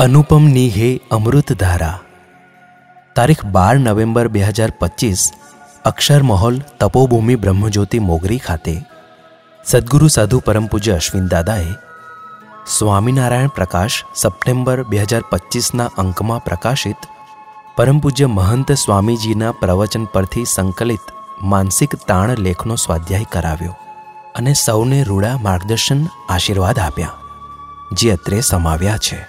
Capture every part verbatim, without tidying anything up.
અનુપમની હે અમૃતધારા. તારીખ બાર નવેમ્બર બે હજાર પચીસ અક્ષર મહોલ તપોભૂમિ બ્રહ્મજ્યોતિ મોગરી ખાતે સદ્ગુરુ સાધુ પરમ પૂજ્ય અશ્વિન દાદાએ સ્વામિનારાયણ પ્રકાશ સપ્ટેમ્બર બે હજાર પચીસના અંકમાં પ્રકાશિત પરમ પૂજ્ય મહંત સ્વામીજીના પ્રવચન પરથી સંકલિત માનસિક તાણ લેખનો સ્વાધ્યાય કરાવ્યો અને સૌને રૂડા માર્ગદર્શન આશીર્વાદ આપ્યા, જે અત્રે સમાવ્યા છે.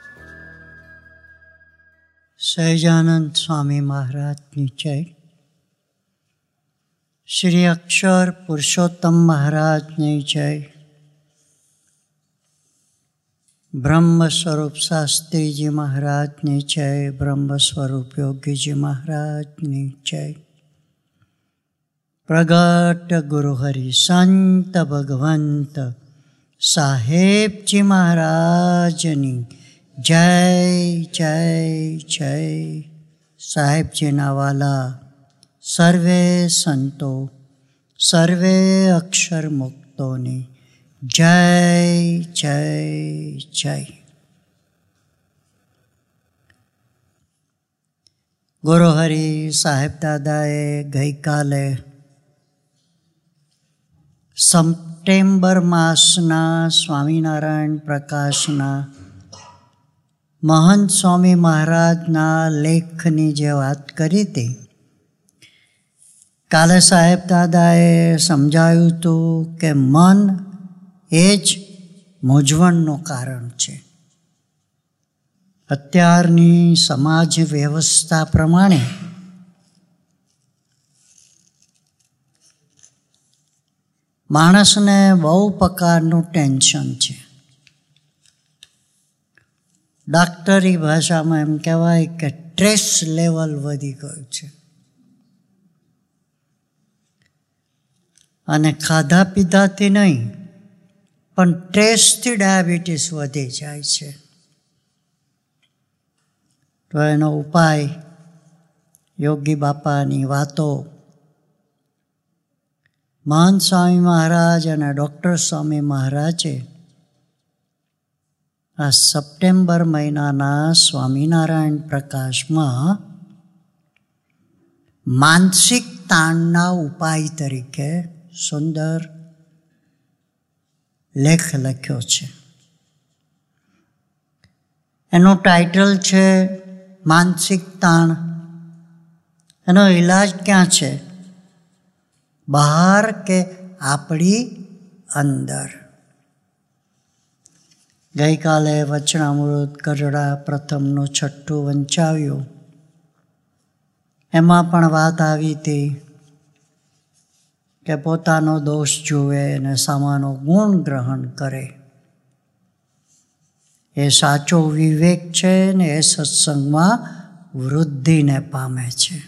સહજાનંદ સ્વામી મહારાજની જય. શ્રી અક્ષર પુરુષોત્તમ મહારાજની જય. બ્રહ્મ સ્વરૂપ શાસ્ત્રીજી મહારાજની જય. બ્રહ્મ સ્વરૂપ યોગીજી મહારાજની જય. પ્રગટ ગુરુહરિ સંત ભગવંત સાહેબજી મહારાજની જય જય જય. સાહેબજીના વાલા સર્વે સંતો સર્વે અક્ષર મુક્તોની જય જય જય. ગુરુહરિ સાહેબ દાદાએ ગઈકાલે સપ્ટેમ્બર માસના સ્વામિનારાયણ પ્રકાશના મહંત સ્વામી મહારાજના લેખની જે વાત કરી હતી, કાલે સાહેબ દાદાએ સમજાવ્યું હતું કે મન એ જ મૂંઝવણનું કારણ છે. અત્યારની સમાજ વ્યવસ્થા પ્રમાણે માણસને બહુ પ્રકારનું ટેન્શન છે. ડાક્ટરી ભાષામાં એમ કહેવાય કે સ્ટ્રેસ લેવલ વધી ગયું છે અને ખાધા પીધાથી નહીં પણ સ્ટ્રેસથી ડાયાબિટીસ વધી જાય છે. તો એનો ઉપાય યોગી બાપાની વાતો મહંત સ્વામી મહારાજ અને ડૉક્ટર સ્વામી મહારાજે આ સપ્ટેમ્બર મહિનાના સ્વામિનારાયણ પ્રકાશમાં માનસિક તાણના ઉપાય તરીકે સુંદર લેખ લખ્યો છે. એનું ટાઇટલ છે માનસિક તાણ. એનો ઈલાજ ક્યાં છે? બહાર કે આપણી અંદર? ગઈકાલે વચનામૃત ગઢડા પ્રથમનું છઠ્ઠું વંચાવ્યું. એમાં પણ વાત આવી હતી કે પોતાનો દોષ જુએ અને સામાનો ગુણ ગ્રહણ કરે. એ સાચો વિવેક છે ને એ સત્સંગમાં વૃદ્ધિને પામે છે.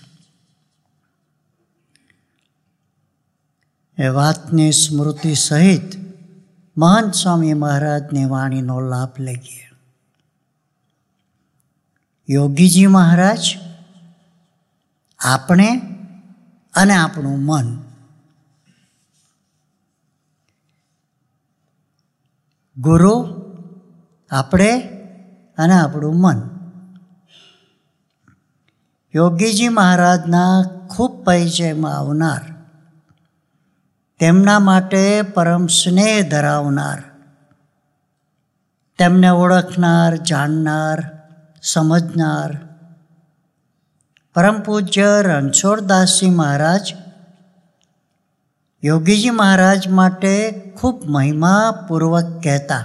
એ વાતની સ્મૃતિ સહિત મહંત સ્વામી મહારાજની વાણીનો લાભ લઈએ. યોગીજી મહારાજ, આપણે અને આપણું મન, ગુરુ, આપણે અને આપણું મન. યોગીજી મહારાજના ખૂબ પરિચયમાં આવનાર, તેમના માટે પરમ સ્નેહ ધરાવનાર, તેમને ઓળખનાર, જાણનાર, સમજનાર પરમ પૂજ્ય રણછોડદાસજી મહારાજ યોગીજી મહારાજ માટે ખૂબ મહિમાપૂર્વક કહેતા,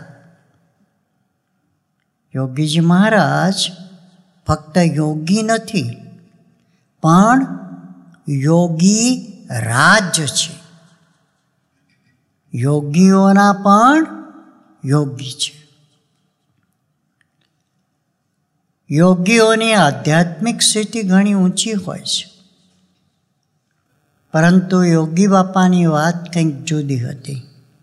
યોગીજી મહારાજ ફક્ત યોગી નથી પણ યોગી રાજ છે. યોગીઓના પણ યોગી છે. યોગીઓની આધ્યાત્મિક સ્થિતિ ઘણી ઊંચી હોય છે, પરંતુ યોગી બાપાની વાત કંઈક જુદી હતી.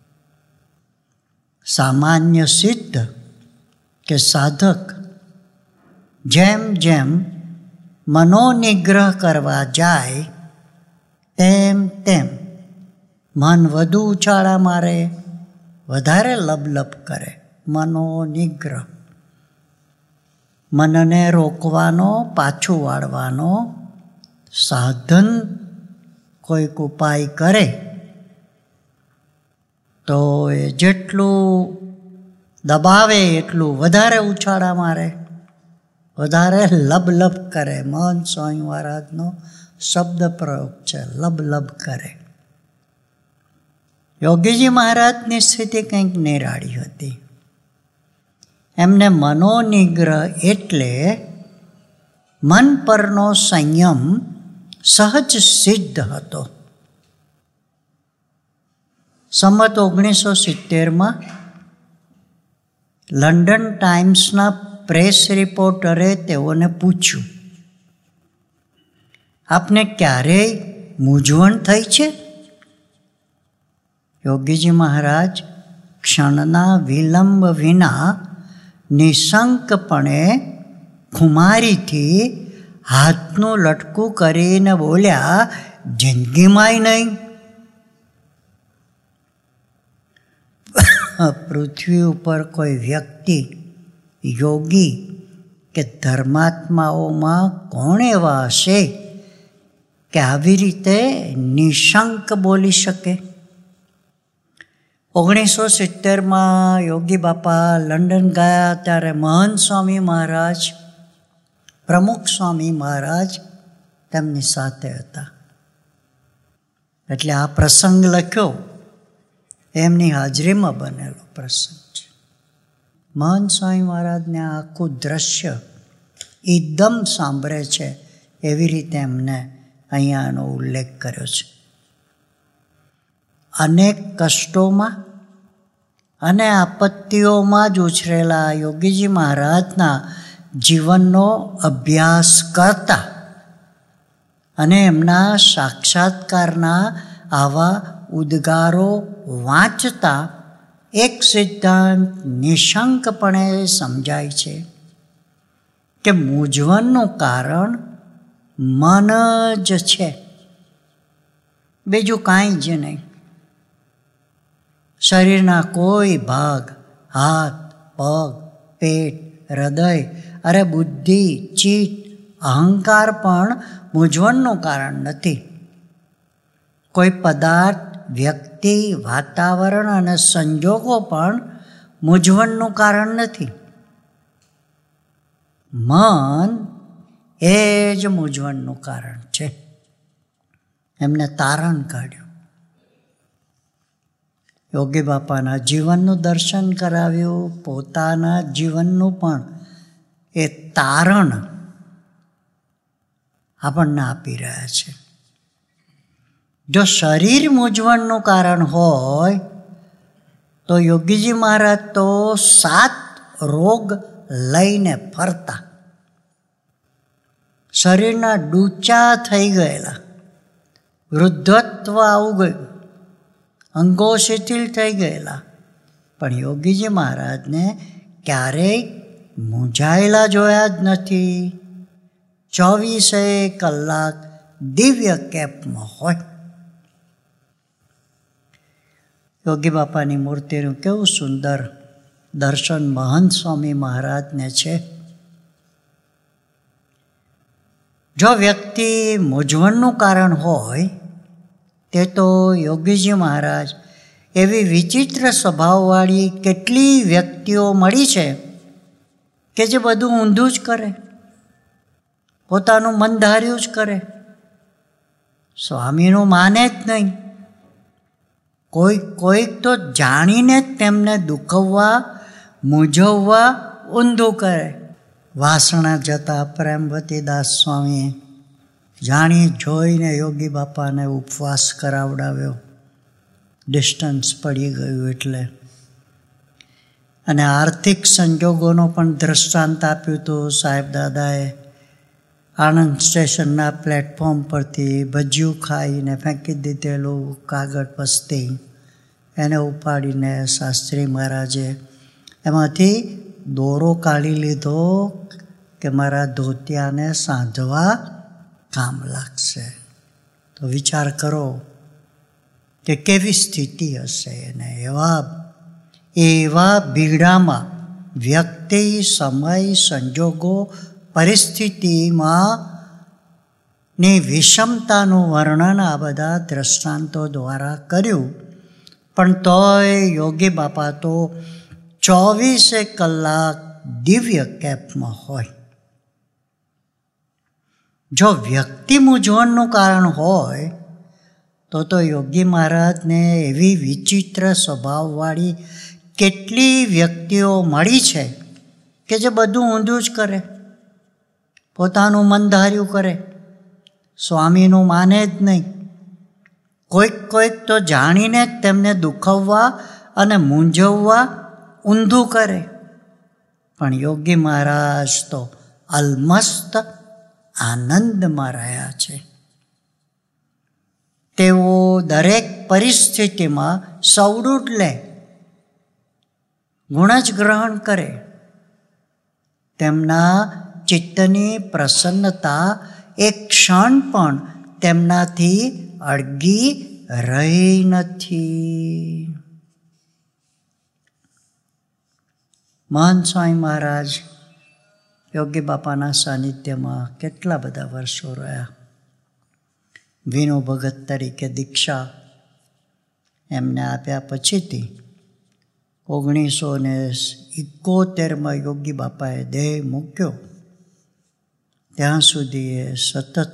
સામાન્ય સિદ્ધ કે સાધક જેમ જેમ મનોનિગ્રહ કરવા જાય તેમ તેમ મન વધુ ઉછાળા મારે, વધારે લબલબ કરે. મનોનિગ્રહ મનને રોકવાનો, પાછું વાળવાનો સાધન કોઈક ઉપાય કરે તો એ જેટલું દબાવે એટલું વધારે ઉછાળા મારે, વધારે લબલબ કરે. મહંત સ્વામી મહારાજનો શબ્દ પ્રયોગ છે, લબલબ કરે. યોગીજી મહારાજની સ્થિતિ કંઈક નિરાળી હતી. એમને મનોનિગ્રહ એટલે મન પરનો સંયમ સહજ સિદ્ધ હતો. સંમત ઓગણીસો સિત્તેરમાં લંડન ટાઈમ્સના પ્રેસ રિપોર્ટરે તેઓને પૂછ્યું, આપને ક્યારેય મૂંઝવણ થઈ છે? યોગીજી મહારાજ ક્ષણના વિલંબ વિના નિશંકપણે ખુમારીથી હાથનું લટકું કરીને બોલ્યા, જિંદગીમાંય નહીં. પૃથ્વી ઉપર કોઈ વ્યક્તિ, યોગી કે ધર્માત્માઓમાં કોણ એવા હશે કે આવી રીતે નિશંક બોલી શકે? ઓગણીસો સિત્તેરમાં યોગી બાપા લંડન ગયા ત્યારે મહંત સ્વામી મહારાજ, પ્રમુખ સ્વામી મહારાજ તેમની સાથે હતા. એટલે આ પ્રસંગ લખ્યો એમની હાજરીમાં બનેલો પ્રસંગ છે. મહંત સ્વામી મહારાજને આખું દ્રશ્ય એકદમ સાંભળે છે એવી રીતે એમને અહીંયા એનો ઉલ્લેખ કર્યો છે. અનેક કષ્ટોમાં અને આપત્તિઓમાં જ ઉછરેલા યોગીજી મહારાજના જીવનનો અભ્યાસ કરતા અને એમના સાક્ષાત્કારના આવા ઉદ્ગારો વાંચતા એક સિદ્ધાંત નિશંકપણે સમજાય છે કે મૂંઝવણનું કારણ મન જ છે, બીજું કાંઈ જ નહીં. શરીરના કોઈ ભાગ, હાથ, પગ, પેટ, હૃદય, અરે બુદ્ધિ, ચિત્ત, અહંકાર પણ મૂંઝવણનું કારણ નથી. કોઈ પદાર્થ, વ્યક્તિ, વાતાવરણ અને સંજોગો પણ મૂંઝવણનું કારણ નથી. મન એ જ મૂંઝવણનું કારણ છે. એમને તારણ કાઢ્યું. યોગી બાપાના જીવનનું દર્શન કરાવ્યું, પોતાના જીવનનું પણ એ તારણ આપણને આપી રહ્યા છે. જો શરીર મૂંઝવણનું કારણ હોય તો યોગીજી મહારાજ તો સાત રોગ લઈને ફરતા. શરીરના ડૂચા થઈ ગયેલા, વૃદ્ધત્વ આવું ગયું, અંગો શિથિલ થઈ ગયેલા, પણ યોગીજી મહારાજને ક્યારેય મૂંઝાયેલા જોયા જ નથી. ચોવીસે કલાક દિવ્ય કેપમાં હોય. યોગી બાપાની મૂર્તિનું કેવું સુંદર દર્શન મહંત સ્વામી મહારાજને છે. જો વ્યક્તિ મૂંઝવણનું કારણ હોય તે તો યોગીજી મહારાજ એવી વિચિત્ર સ્વભાવવાળી કેટલી વ્યક્તિઓ મળી છે કે જે બધું ઊંધું જ કરે, પોતાનું મન ધાર્યું જ કરે, સ્વામીનું માને જ નહીં. કોઈક કોઈક તો જાણીને જ તેમને દુખવવા, મૂંઝવવા ઊંધું કરે. વાસણા જતા પ્રેમવતીદાસ સ્વામીએ જાણી જોઈને યોગી બાપાને ઉપવાસ કરાવડાવ્યો, ડિસ્ટન્સ પડી ગયું એટલે. અને આર્થિક સંજોગોનો પણ દૃષ્ટાંત આપ્યું હતું સાહેબ દાદાએ. આણંદ સ્ટેશનના પ્લેટફોર્મ પરથી ભજીયું ખાઈને ફેંકી દીધેલું કાગળ પસ્તી એને ઉપાડીને શાસ્ત્રી મહારાજે એમાંથી દોરો કાઢી લીધો કે મારા ધોતિયાને સાંધવા કામ લાગશે. તો વિચાર કરો કે કેવી સ્થિતિ હશે. એને એવા એવા ભીડામાં વ્યક્તિ, સમય, સંજોગો, પરિસ્થિતિમાં ની વિષમતાનું વર્ણન આ બધા દ્રષ્ટાંતો દ્વારા કર્યું. પણ તોય યોગી બાપા તો ચોવીસે કલાક દિવ્ય કેપમાં હોય. જો વ્યક્તિ મૂંઝવણનું કારણ હોય તો તો યોગી મહારાજને એવી વિચિત્ર સ્વભાવવાળી કેટલી વ્યક્તિઓ મળી છે કે જે બધું ઊંધું જ કરે, પોતાનું મન ધાર્યું કરે, સ્વામીનું માને જ નહીં. કોઈક કોઈક તો જાણીને જ તેમને દુખવવા અને મૂંઝવવા ઊંધું કરે. પણ યોગી મહારાજ તો અલમસ્ત આનંદમાં રહ્યા છે. તેઓ દરેક પરિસ્થિતિમાં સવડું જ લે, ગુણ જ ગ્રહણ કરે. તેમના ચિત્તની પ્રસન્નતા એક ક્ષણ પણ તેમનાથી અળગી રહી નથી. મહાન સ્વામી મહારાજ યોગી બાપાના સાનિધ્યમાં કેટલા બધા વર્ષો રહ્યા. વિનુ ભગત તરીકે દીક્ષા એમને આપ્યા પછીથી ઓગણીસો ને ઇકોતેરમાં યોગી બાપાએ દેહ મૂક્યો, ત્યાં સુધી એ સતત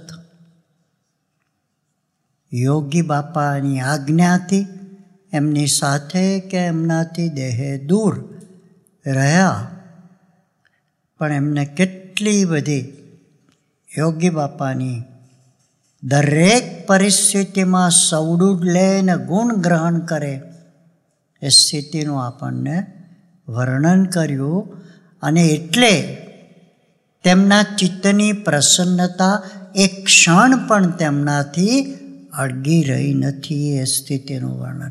યોગી બાપાની આજ્ઞાથી એમની સાથે કે એમનાથી દેહે દૂર રહ્યા. પણ એમને કેટલી બધી યોગી બાપાની દરેક પરિસ્થિતિમાં સવડું લે ને ગુણ ગ્રહણ કરે એ સ્થિતિનું આપણને વર્ણન કર્યું. અને એટલે તેમના ચિત્તની પ્રસન્નતા એક ક્ષણ પણ તેમનાથી અળગી રહી નથી એ સ્થિતિનું વર્ણન.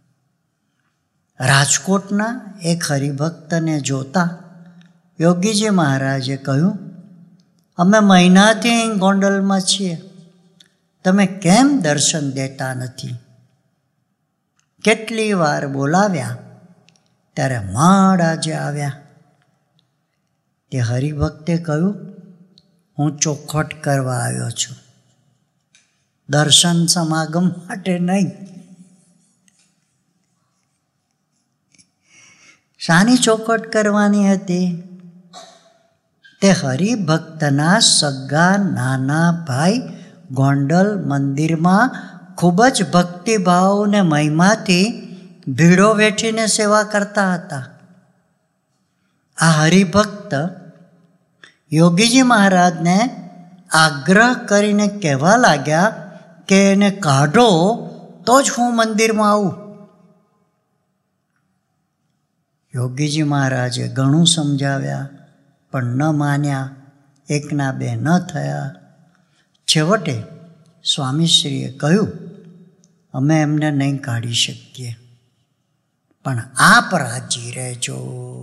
રાજકોટના એક હરિભક્તને જોતા યોગીજી મહારાજે કહ્યું, અમે મહિનાથી ગોંડલમાં છીએ, તમે કેમ દર્શન દેતા નથી? કેટલી વાર બોલાવ્યા ત્યારે માંડ આજે આવ્યા. તે હરિભક્તે કહ્યું, હું ચોખવટ કરવા આવ્યો છું, દર્શન સમાગમ માટે નહીં. શાની ચોખવટ કરવાની હતી? તે હરિભક્તના સગા નાના ભાઈ ગોંડલ મંદિરમાં ખૂબ જ ભક્તિભાવ ને મહિમાથી ભીડો વેઠીને સેવા કરતા હતા. આ હરિભક્ત યોગીજી મહારાજને આગ્રહ કરીને કહેવા લાગ્યા કે એને કાઢો તો જ હું મંદિરમાં આવું. યોગીજી મહારાજે ઘણું સમજાવ્યા પણ ન માન્યા. એકના બે ન થયા. છેવટે સ્વામીશ્રીએ કહ્યું, અમે એમને નહીં કાઢી શકીએ, પણ આપ રાજી રહેજો.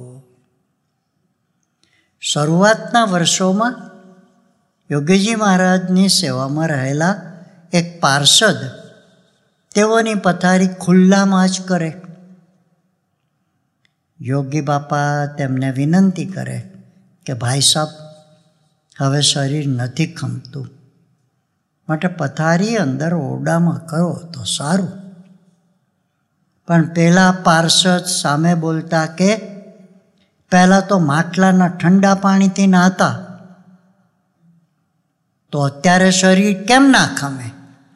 શરૂઆતના વર્ષોમાં યોગીજી મહારાજની સેવામાં રહેલા એક પાર્ષદ તેઓની પથારી ખુલ્લામાં જ કરે. યોગી બાપા તેમને વિનંતી કરે કે ભાઈ સાહેબ, હવે શરીર નથી ખમતું, માટે પથારી અંદર ઓરડામાં કરો તો સારું. પણ પેલા પાર્ષદ સામે બોલતા કે પહેલાં તો માટલાના ઠંડા પાણીથી નાહતા, તો અત્યારે શરીર કેમ ના ખમે?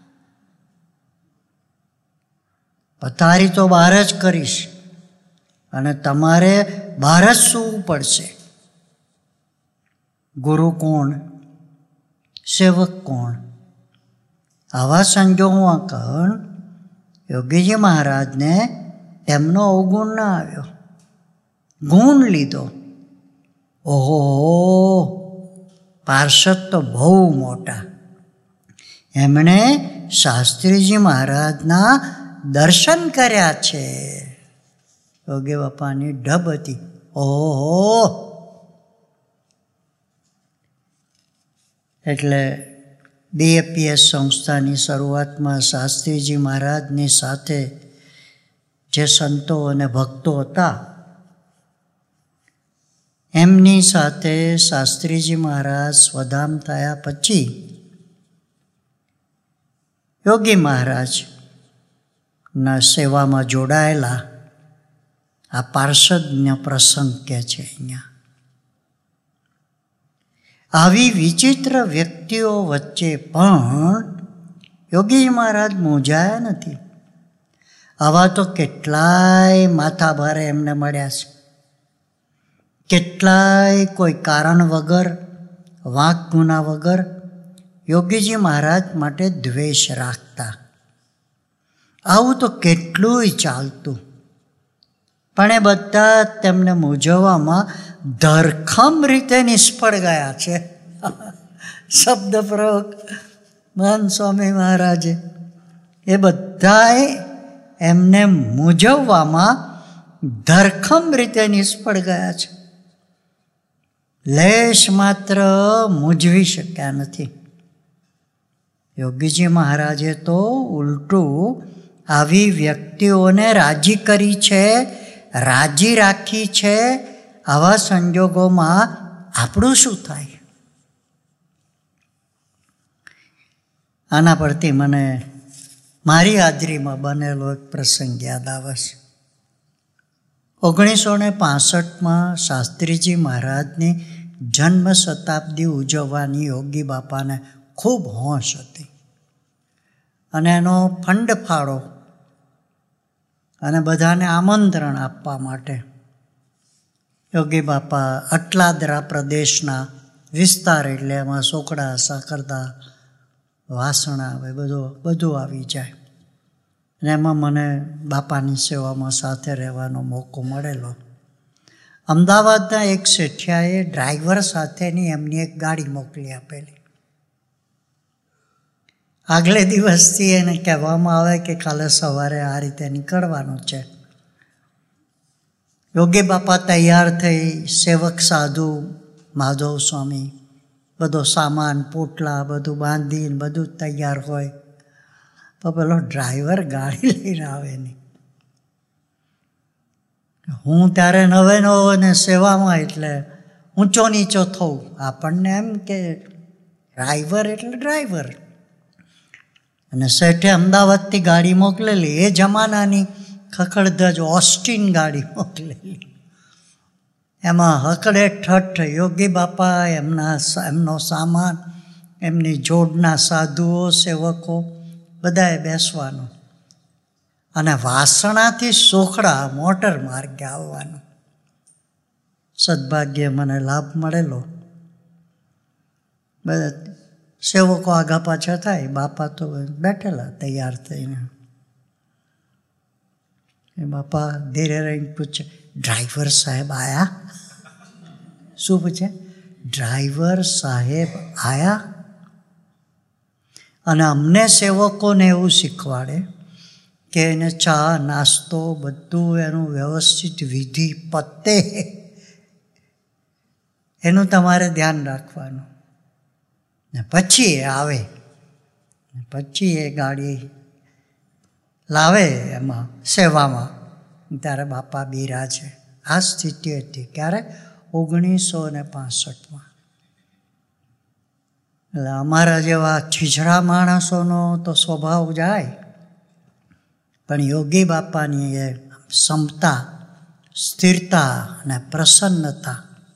પથારી તો બહાર જ કરીશ અને તમારે બહાર જ સૂવું પડશે. ગુરુ કોણ, સેવક કોણ? આવા સંજોગોમાં કણ યોગીજી મહારાજને તેમનો અવગુણ ના આવ્યો, ગુણ લીધો. ઓહો, પાર્ષદ તો બહુ મોટા. એમણે શાસ્ત્રીજી મહારાજના દર્શન કર્યા છે. યોગી બાપાની ઢબ હતી. ઓહો! એટલે ડીએપીએસ સંસ્થાની શરૂઆતમાં શાસ્ત્રીજી મહારાજની સાથે જે સંતો અને ભક્તો હતા એમની સાથે શાસ્ત્રીજી મહારાજ સ્વધામ થયા પછી યોગી મહારાજના સેવામાં જોડાયેલા આ પાર્ષદનો પ્રસંગ કે છે અહીંયા. આવી વિચિત્ર વ્યક્તિઓ વચ્ચે પણ યોગી મહારાજ મૂંઝાયા નથી. આવા તો કેટલાય માથા ભારે એમને મળ્યા છે. કેટલાય કોઈ કારણ વગર, વાંક ગુના વગર યોગીજી મહારાજ માટે દ્વેષ રાખતા. આવું તો કેટલુંય ચાલતું, પણ એ બધા તેમને મૂંઝવવામાં ધરખમ રીતે નિષ્ફળ ગયા છે. શબ્દ પ્રયોગ મહાન સ્વામી મહારાજે એ બધાએ એમને મૂંઝવવામાં ધરખમ રીતે નિષ્ફળ ગયા છે. લેશ માત્ર મૂંઝવી શક્યા નથી. યોગીજી મહારાજે તો ઉલટું આવી વ્યક્તિઓને રાજી કરી છે, રાજી રાખી છે. આવા સંજોગોમાં આપણું શું થાય? આના પરથી મને મારી હાજરીમાં બનેલો એક પ્રસંગ યાદ આવે છે. ઓગણીસો ને પાસઠમાં શાસ્ત્રીજી મહારાજની જન્મ શતાબ્દી ઉજવવાની યોગી બાપાને ખૂબ હોશ હતી અને એનો ફંડ ફાળો અને બધાને આમંત્રણ આપવા માટે યોગી બાપા અટલાદરા પ્રદેશના વિસ્તાર, એટલે એમાં સોકડા, સાકરદા, વાસણા, હવે બધું બધું આવી જાય. અને એમાં મને બાપાની સેવામાં સાથે રહેવાનો મોકો મળેલો. અમદાવાદના એક શેઠિયાએ ડ્રાઈવર સાથેની એમની એક ગાડી મોકલી આપેલી. આગલે દિવસથી એને કહેવામાં આવે કે કાલે સવારે આ રીતે નીકળવાનું છે. યોગી બાપા તૈયાર થઈ, સેવક સાધુ માધવ સ્વામી બધો સામાન, પોટલા બધું બાંધીને બધું તૈયાર હોય, તો પેલો ડ્રાઈવર ગાડી લઈને આવે નહીં. હું ત્યારે નવે નવો ને સેવામાં, એટલે ઊંચો નીચો થવું. આપણને એમ કે ડ્રાઈવર એટલે ડ્રાઈવર. અને શેઠે અમદાવાદથી ગાડી મોકલેલી, એ જમાનાની ખખડધજ ઓસ્ટિન ગાડી મોકલેલી. એમાં હકડે ઠઠ યોગી બાપા, એમના એમનો સામાન, એમની જોડના સાધુઓ, સેવકો બધાએ બેસવાનું અને વાસણાથી સોખડા મોટર માર્ગે આવવાનું. સદભાગ્યે મને લાભ મળેલો. બધા સેવકો આગા પાછા થાય, બાપા તો બેઠેલા તૈયાર થઈને. એ બાપા ધીરે રહીને પૂછે, ડ્રાઈવર સાહેબ આયા? શું પૂછે? ડ્રાઈવર સાહેબ આયા? અને અમને સેવકોને એવું શીખવાડે કે એને ચા, નાસ્તો બધું એનું વ્યવસ્થિત વિધિ પતે એનું તમારે ધ્યાન રાખવાનું. ને પછી એ આવે, પછી એ ગાડી લાવે એમાં સેવામાં, ત્યારે બાપા બિરાજે. આ સ્થિતિ હતી ક્યારે? ઓગણીસો ને પાસઠમાં. એટલે અમારા જેવા છીછરા માણસોનો તો સ્વભાવ જાય, પણ યોગી બાપાની એ ક્ષમતા, સ્થિરતા અને પ્રસન્નતા,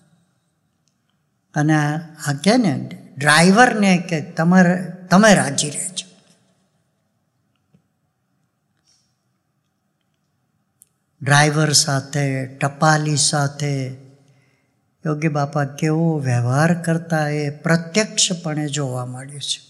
અને આ કે ને ડ્રાઈવરને કે તમારે તમે રાજી રહેજો. ડ્રાઈવર સાથે, ટપાલી સાથે યોગી બાપા કેવો વ્યવહાર કરતા એ પ્રત્યક્ષપણે જોવા મળ્યું છે.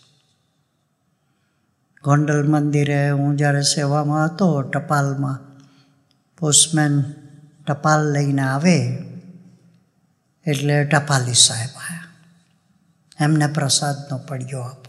ગોંડલ મંદિરે હું જ્યારે સેવામાં હતો, ટપાલમાં પોસ્ટમેન ટપાલ લઈને આવે એટલે ટપાલી સાહેબ આવ્યા, એમને પ્રસાદનો પડ્યો આપો.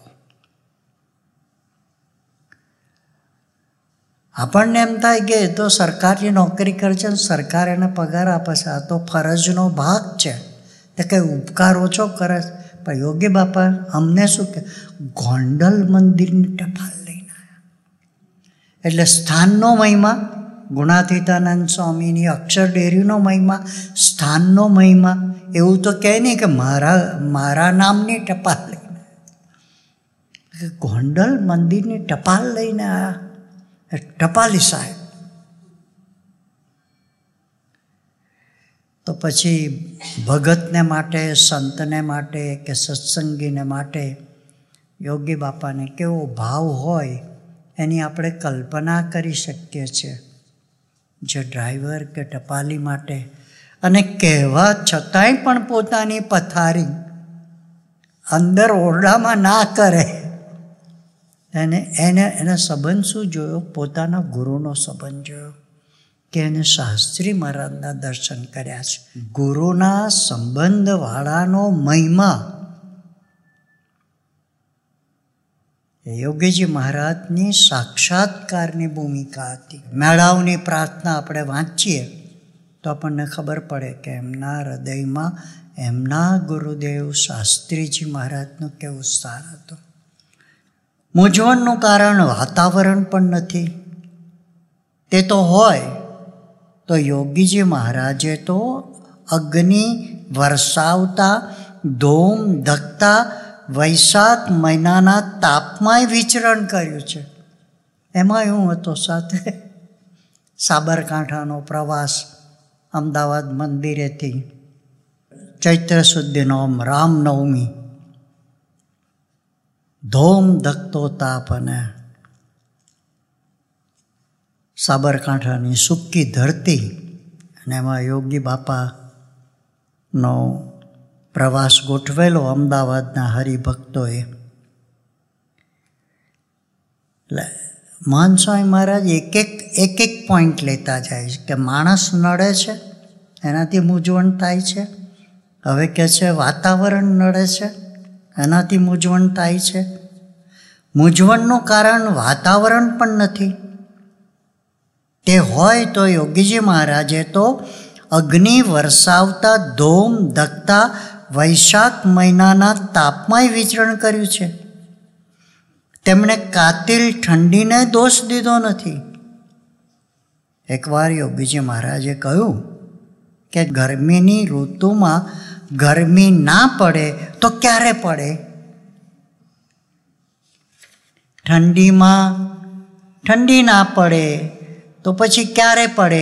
આપણને એમ થાય કે એ તો સરકારી નોકરી કરે છે, સરકાર એને પગાર આપે છે, આ તો ફરજનો ભાગ છે, તે કંઈ ઉપકાર ઓછો કરે. પણ યોગી બાપા અમને શું કે ગોંડલ મંદિરની ટપાલ લઈને આવ્યા, એટલે સ્થાનનો મહિમા ગુણાતીતાનંદ સ્વામીની અક્ષર ડેરીનો મહિમા, સ્થાનનો મહિમા. એવું તો કહે નહીં કે મારા મારા નામની ટપાલ લઈને, ગોંડલ મંદિરની ટપાલ લઈને આવ્યા, ટપાલી સાહેબ. તો પછી ભગતને માટે, સંતને માટે કે સત્સંગીને માટે યોગી બાપાને કેવો ભાવ હોય એની આપણે કલ્પના કરી શકીએ છીએ. જે ડ્રાઈવર કે ટપાલી માટે, અને કહેવા છતાંય પણ પોતાની પથારી અંદર ઓરડામાં ના કરે. એને એને એને સંબંધ શું જોયો? પોતાના ગુરુનો સંબંધ જોયો કે એને શાસ્ત્રી મહારાજના દર્શન કર્યા છે. ગુરુના સંબંધવાળાનો મહિમા યોગીજી મહારાજની સાક્ષાત્કારની ભૂમિકા હતી. મેળાવની પ્રાર્થના આપણે વાંચીએ તો આપણને ખબર પડે કે એમના હૃદયમાં એમના ગુરુદેવ શાસ્ત્રીજી મહારાજનું કેવું સ્થાન હતું. મૂંઝવણનું કારણ વાતાવરણ પણ નથી. તે તો હોય તો યોગીજી મહારાજે તો અગ્નિ વરસાવતા, ધૂમ ધકતા વૈશાખ મહિનાના તાપમાંય વિચરણ કર્યું છે. એમાં એવું હતું સાથે સાબરકાંઠાનો પ્રવાસ, અમદાવાદ મંદિરેથી ચૈત્ર સુધીનો રામનવમી, ધોમ ધકતો તાપ અને સાબરકાંઠાની સૂકી ધરતી, અને એમાં યોગી બાપાનો પ્રવાસ ગોઠવેલો અમદાવાદના હરિભક્તોએ. એટલે મહાન સ્વામી મહારાજ એક એક એક એક પોઈન્ટ લેતા જાય છે કે માણસ નડે છે એનાથી મૂંઝવણ થાય છે. હવે કહે છે વાતાવરણ નડે છે એનાથી મૂંઝવણ થાય છે. મૂંઝવણનું કારણ વાતાવરણ પણ નથી. તે હોય તો યોગીજી મહારાજે તો અગ્નિ વરસાવતા, ધોમ ધકતા વૈશાખ મહિનાના તાપમાંય વિચરણ કર્યું છે. તેમણે કાતિલ ઠંડીને દોષ દીધો નથી. એકવાર યોગીજી મહારાજે કહ્યું કે ગરમીની ઋતુમાં ગરમી ના પડે તો ક્યારે પડે? ઠંડીમાં ઠંડી ના પડે તો પછી ક્યારે પડે?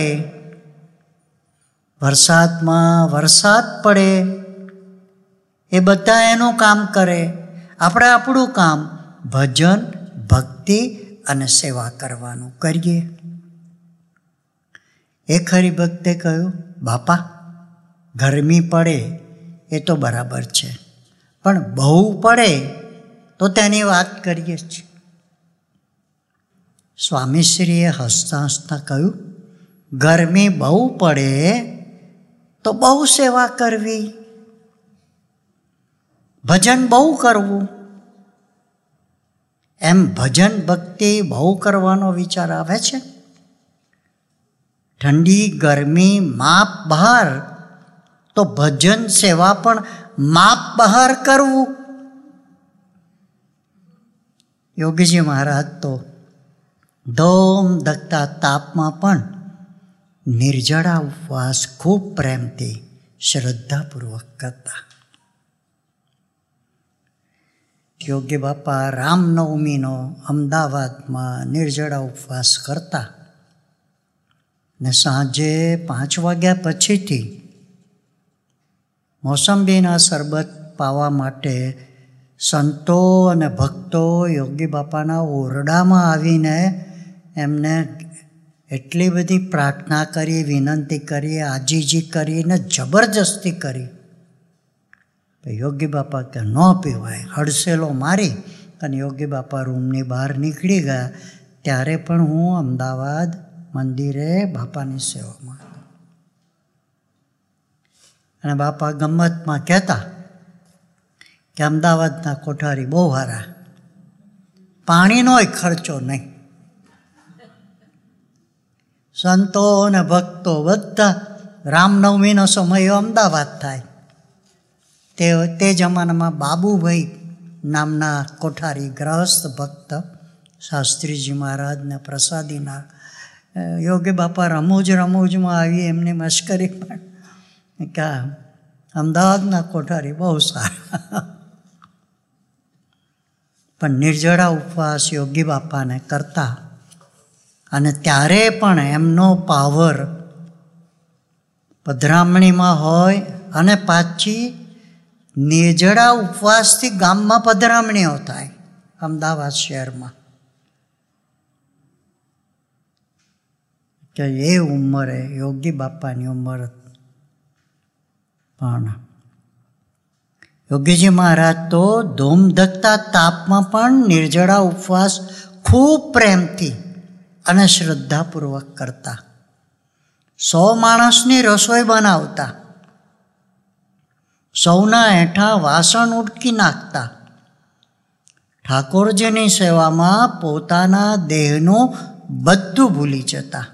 વરસાદમાં વરસાદ પડે. એ બધા એનું કામ કરે, આપણે આપણું કામ ભજન, ભક્તિ અને સેવા કરવાનું કરીએ. એક હરિભક્તે કહ્યું, બાપા ગરમી પડે એ તો બરાબર છે, પણ બહુ પડે તો તેની વાત કરીએ છીએ. સ્વામીશ્રીએ હસતા હસતા કહ્યું, ગરમી બહુ પડે તો બહુ સેવા કરવી, ભજન બહુ કરવું. એમ ભજન ભક્તિ બહુ કરવાનો વિચાર આવે છે. ઠંડી ગરમી માપ બહાર તો ભજન સેવા પણ માપ બહાર કરવું. યોગીજી મહારાજ તો ધોમ ધકતા તાપમાં પણ નિર્જળા ઉપવાસ ખૂબ પ્રેમથી શ્રદ્ધાપૂર્વક કરતા. યોગી બાપા રામનવમીનો અમદાવાદમાં નિર્જળા ઉપવાસ કરતા ને સાંજે પાંચ વાગ્યા પછીથી મોસંબીના શરબત પાવા માટે સંતો અને ભક્તો યોગી બાપાના ઓરડામાં આવીને એમને એટલી બધી પ્રાર્થના કરી, વિનંતી કરી, આજીજી કરીને જબરજસ્તી કરી. યોગી બાપા કે ન પીવાય, હડસેલો મારી અને યોગી બાપા રૂમની બહાર નીકળી ગયા. ત્યારે પણ હું અમદાવાદ મંદિરે બાપાની સેવામાં. અને બાપા ગમ્મતમાં કહેતા કે અમદાવાદના કોઠારી બહુ સારા, પાણીનોય ખર્ચો નહીં. સંતો અને ભક્તો બધા રામનવમીનો સમય અમદાવાદ થાય. તે તે જમાનામાં બાબુભાઈ નામના કોઠારી ગ્રહસ્થ ભક્ત શાસ્ત્રીજી મહારાજને પ્રસાદીના યોગી બાપા રમૂજ રમૂજમાં આવી એમની મશ્કરી પણ કે અમદાવાદના કોઠારી બહુ સારા. પણ નિર્જળા ઉપવાસ યોગી બાપાને કરતા, અને ત્યારે પણ એમનો પાવર પધરામણીમાં હોય, અને પાછી નિર્જળા ઉપવાસથી ગામમાં પધરામણીઓ થાય અમદાવાદ શહેરમાં. કે એ ઉંમરે યોગી બાપાની ઉંમર પણ યોગીજી મહારાજ તો ધૂમધકતા તાપમાં પણ નિર્જળા ઉપવાસ ખૂબ પ્રેમથી અને શ્રદ્ધાપૂર્વક કરતા. સો માણસની રસોઈ બનાવતા, સૌના હેઠા વાસણ ઉટકી નાખતા, ઠાકોરજીની સેવામાં પોતાના દેહનું બધું ભૂલી જતા.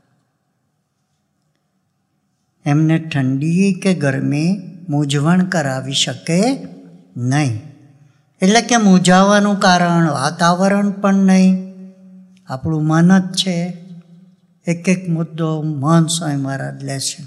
એમને ઠંડી કે ગરમી મૂંઝવણ કરાવી શકે નહીં. એટલે કે મૂંઝાવાનું કારણ વાતાવરણ પણ નહીં, આપણું મન જ છે. એક એક મુદ્દો મહંત સ્વામી મહારાજ લે છે.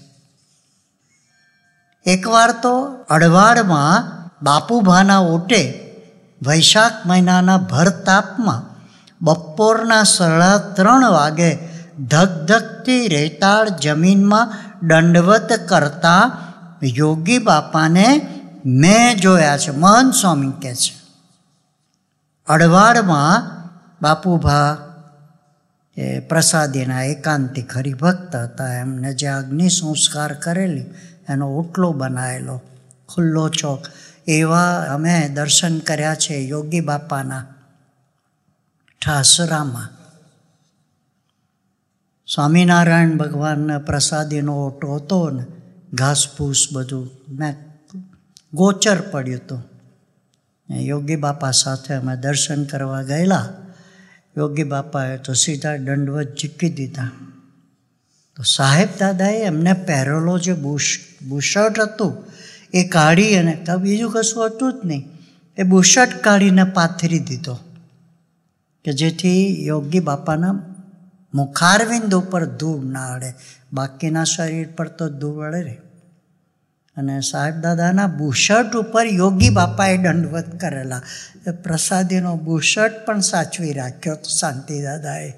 એકવાર તો અડવાડમાં બાપુભાના ઓટે વૈશાખ મહિનાના ભર તાપમાં બપોરના સાડા ત્રણ વાગે ધગધગતી રેતાળ જમીનમાં દંડવત કરતા યોગી બાપાને મેં જોયા છે, મહંત સ્વામી કહે છે. અડવાડમાં બાપુભા એ પ્રસાદીના એકાંતિક હરિભક્ત હતા. એમને જે અગ્નિ સંસ્કાર કરેલી એનો ઓટલો બનાવેલો ખુલ્લો ચોક, એવા અમે દર્શન કર્યા છે યોગી બાપાના ઠાસરામાં. સ્વામિનારાયણ ભગવાનના પ્રસાદીનો ઓટો હતો ને, ઘાસફૂસ બધું મેં ગોચર પડ્યું હતું. યોગી બાપા સાથે અમે દર્શન કરવા ગયેલા. યોગી બાપાએ તો સીધા દંડવત ઝીકી દીધા. તો સાહેબ દાદાએ એમને પહેરેલો જે બુશ બુશર્ટ હતું એ કાઢી, અને બીજું કશું હતું જ નહીં, એ બુશર્ટ કાઢીને પાથરી દીધો કે જેથી યોગી બાપાના મુખારવિંદ ઉપર ધૂળ ના અડે. બાકીના શરીર પર તો ધૂળ અડે રહે. અને સાહેબ દાદાના બુશર્ટ ઉપર યોગી બાપાએ દંડવત કરેલા. એ પ્રસાદીનો બુશર્ટ પણ સાચવી રાખ્યો તો શાંતિ દાદાએ.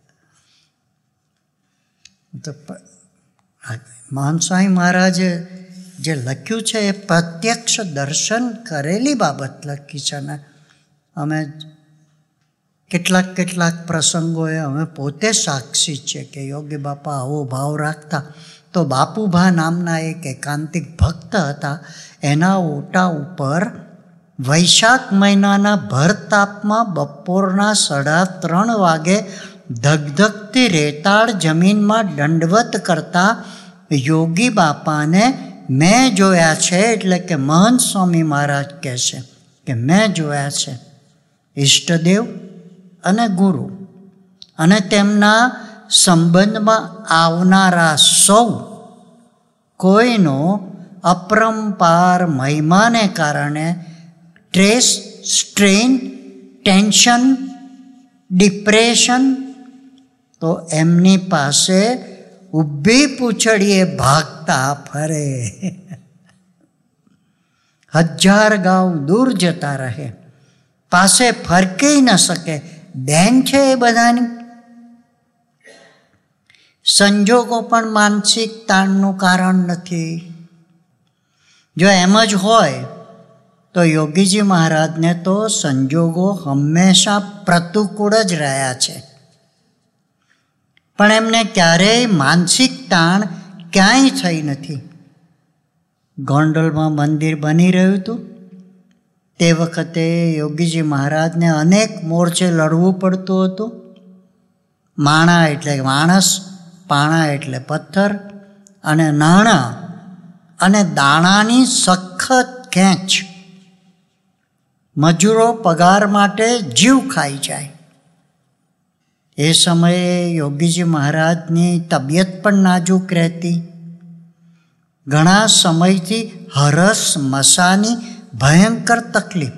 તો મહંત સ્વામી મહારાજે જે લખ્યું છે એ પ્રત્યક્ષ દર્શન કરેલી બાબત લખી છે. ને અમે કેટલાક કેટલાક પ્રસંગોએ અમે પોતે સાક્ષી છે કે યોગી બાપા આવો ભાવ રાખતા. તો બાપુભા નામના એક એકાંતિક ભક્ત હતા, એના ઓટા ઉપર વૈશાખ મહિનાના ભર તાપમાં બપોરના સાડા ત્રણ વાગે ધગધગતી રેતાળ જમીનમાં દંડવત કરતા યોગી બાપાને મેં જોયા છે. એટલે કે મહંત સ્વામી મહારાજ કહે છે કે મેં જોયા છે. ઈષ્ટદેવ અને ગુરુ અને તેમના સંબંધમાં આવનારા સૌ કોઈનો અપરંપાર મહિમાને કારણે સ્ટ્રેસ, સ્ટ્રેન, ટેન્શન, ડિપ્રેશન, તો એમની પાસે ઊભી પૂંછડીએ ભાગતા ફરે, હજાર ગાંવ દૂર જતા રહે, પાસે ફરકી ન શકે. બેન છે એ બધાની. સંજોગો પણ માનસિક તાણનું કારણ નથી. જો એમ જ હોય તો યોગીજી મહારાજને તો સંજોગો હંમેશા પ્રતિકૂળ જ રહ્યા છે, પણ એમને ક્યારેય માનસિક તાણ ક્યાંય થઈ નથી. ગોંડલમાં મંદિર બની રહ્યું હતું તે વખતે યોગીજી મહારાજને અનેક મોરચે લડવું પડતું હતું. માણા એટલે માણસ, પાણા એટલે પથ્થર, અને નાણાં અને દાણાની સખત ખેંચ. મજૂરો પગાર માટે જીવ ખાઈ જાય. એ સમયે યોગીજી મહારાજની તબિયત પણ નાજુક રહેતી. ઘણા સમયથી હરસ મસાની ભયંકર તકલીફ.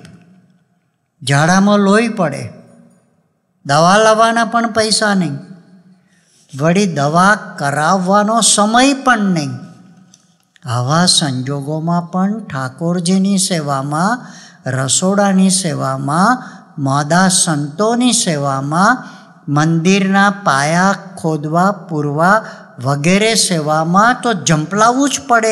ઝાડામાં લોહી પડે, દવા લાવવાના પણ પૈસા નહીં. વળી દવા કરાવવાનો સમય પણ નહીં. આવા સંજોગોમાં પણ ઠાકોરજીની સેવામાં, રસોડાની સેવામાં, મોદા સંતોની સેવામાં, મંદિરના પાયા ખોદવા પૂરવા વગેરે સેવામાં તો ઝંપલાવવું જ પડે.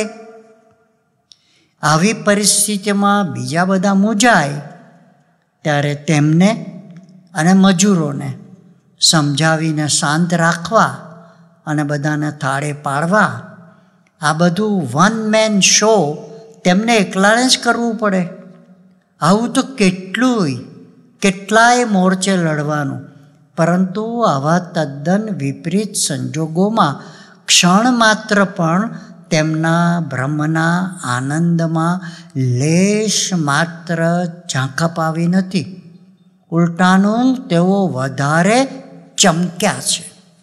આવી પરિસ્થિતિમાં બીજા બધા મૂંઝાય ત્યારે તેમને અને મજૂરોને સમજાવીને શાંત રાખવા અને બધાને થાળે પાડવા, આ બધું વન મેન શો તેમને એકલાને જ કરવું પડે. આવું તો કેટલુંય કેટલાય મોરચે લડવાનું. પરંતુ આવા તદ્દન વિપરીત સંજોગોમાં ક્ષણ માત્ર પણ તેમના બ્રહ્મના આનંદમાં લેશ માત્ર ઝાંખપ આવી નથી. ઉલટાનું તેઓ વધારે ચમક્યા છે.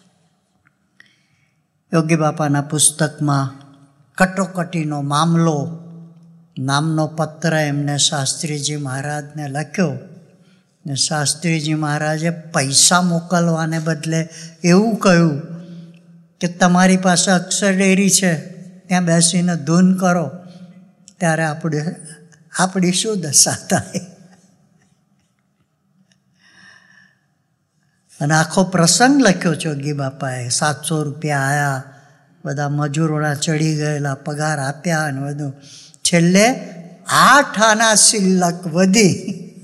યોગી બાપાના પુસ્તકમાં કટોકટીનો મામલો નામનો પત્ર એમને શાસ્ત્રીજી મહારાજને લખ્યો ને શાસ્ત્રીજી મહારાજે પૈસા મોકલવાને બદલે એવું કહ્યું કે તમારી પાસે અક્ષરડેરી છે, ત્યાં બેસીને ધૂન કરો. ત્યારે આપણે આપણી શું દશા થાય. અને આખો પ્રસંગ લખ્યો છે યોગી બાપાએ. સાતસો રૂપિયા આવ્યા, બધા મજૂરોના ચડી ગયેલા, પગાર આપ્યા અને બધું. છેલ્લે આઠ આના સિલ્લક વધી.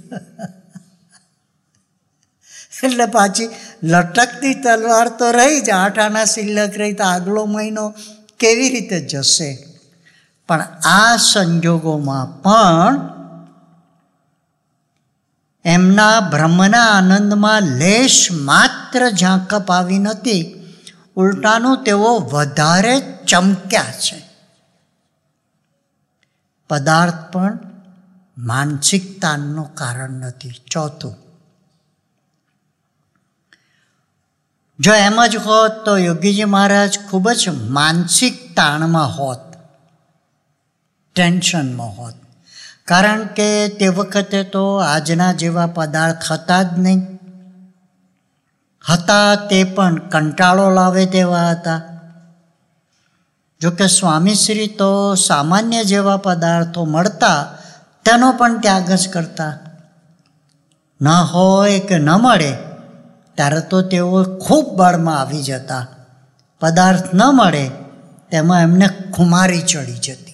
એટલે પાછી લટકતી તલવાર તો રહી જ, આઠ આના સિલ્લક રહી તો આગલો મહિનો કેવી રીતે જશે. પણ આ સંજોગોમાં પણ એમના બ્રહ્મના આનંદમાં લેશ માત્ર ઝાંખપ આવી નથી. ઉલટાનું તેઓ વધારે ચમક્યા છે. પદાર્થ પણ માનસિક તાણનું કારણ નથી. ચોથું, જો એમ જ હોત તો યોગીજી મહારાજ ખૂબ જ માનસિક તાણમાં હોત, ટેન્શનમાં હોત. કારણ કે તે વખતે તો આજના જેવા પદાર્થ હતા જ નહીં. હતા તે પણ કંટાળો લાવે તેવા હતા. જોકે સ્વામીશ્રી તો સામાન્ય જેવા પદાર્થો મળતા તેનો પણ ત્યાગ જ કરતા. ન હોય કે ન મળે ત્યારે તો તેઓ ખૂબ બળમાં આવી જતા. પદાર્થ ન મળે તેમાં એમને ખુમારી ચડી જતી.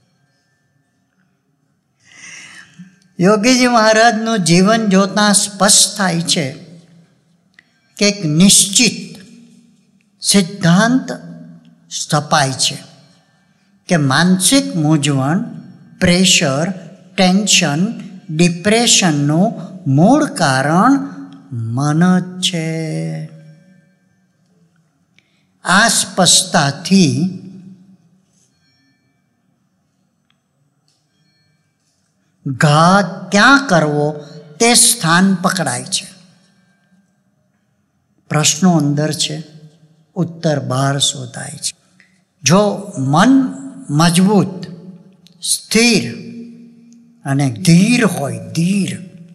યોગીજી મહારાજનું જીવન જોતાં સ્પષ્ટ થાય છે કે એક નિશ્ચિત સિદ્ધાંત સ્થપાય છે કે માનસિક મૂંઝવણ, પ્રેશર, ટેન્શન, ડિપ્રેશનનું મૂળ કારણ મન જ છે. આ સ્પષ્ટતાથી ઘા ક્યાં કરવો તે સ્થાન પકડાય છે. પ્રશ્નો અંદર છે, ઉત્તર બહાર શોધાય છે. જો મન મજબૂત, સ્થિર અને ધીર હોય, ધીર,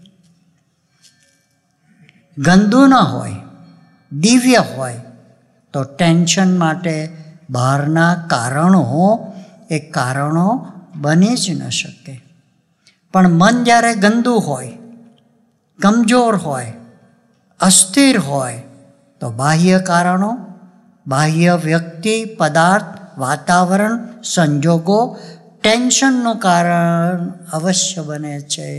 ગંદુ ન હોય, દિવ્ય હોય, તો ટેન્શન માટે બહારના કારણો એ કારણો બની જ ન શકે. પણ મન જ્યારે ગંદુ હોય, કમજોર હોય, અસ્થિર હોય, તો બાહ્ય કારણો, બાહ્ય વ્યક્તિ, પદાર્થ, વાતાવરણ, સંજોગો ટેન્શનનું કારણ અવશ્ય બને છે.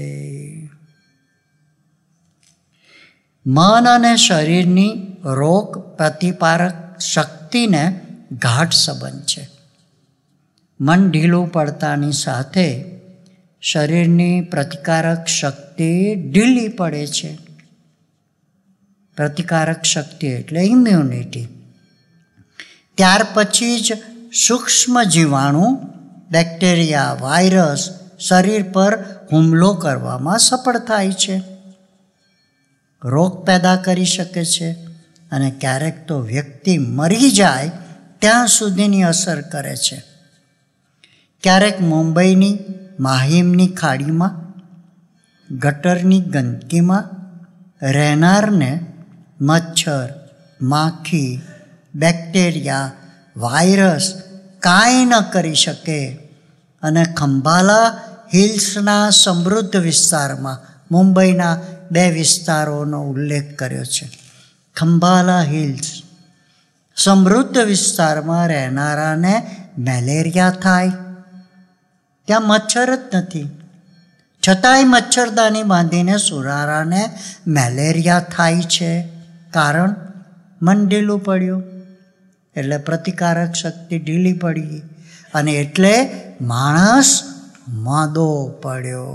મન અને શરીરની રોગ પ્રતિકારક શક્તિને ગાઢ સંબંધ છે. મન ઢીલું પડતાની સાથે શરીરની પ્રતિકારક શક્તિ ઢીલી પડે છે. પ્રતિકારક શક્તિ એટલે ઇમ્યુનિટી. ત્યાર પછી જ સૂક્ષ્મ જીવાણુ, બેક્ટેરિયા, વાયરસ શરીર પર હુમલો કરવામાં સફળ થાય છે, રોગ પેદા કરી શકે છે અને ક્યારેક તો વ્યક્તિ મરી જાય ત્યાં સુધીની અસર કરે છે. ક્યારેક મુંબઈની માહિમની ખાડીમાં, ગટરની ગંદકીમાં રહેનારને મચ્છર, માખી, બેક્ટેરિયા, વાયરસ કાંઈ ન કરી શકે. અને ખંભાલા હિલ્સના સમૃદ્ધ વિસ્તારમાં મુંબઈના બે વિસ્તારોનો ઉલ્લેખ કર્યો છે. ખંભાલા હિલ્સ સમૃદ્ધ વિસ્તારમાં રહેનારાને મેલેરિયા થાય, ત્યાં મચ્છર જ નથી, છતાંય મચ્છરદાની બાંધીને સુરારાને મેલેરિયા થાય છે. કારણ મન ઢીલું પડ્યું, એટલે પ્રતિકારક શક્તિ ઢીલી પડી, અને એટલે માણસ માદો પડ્યો.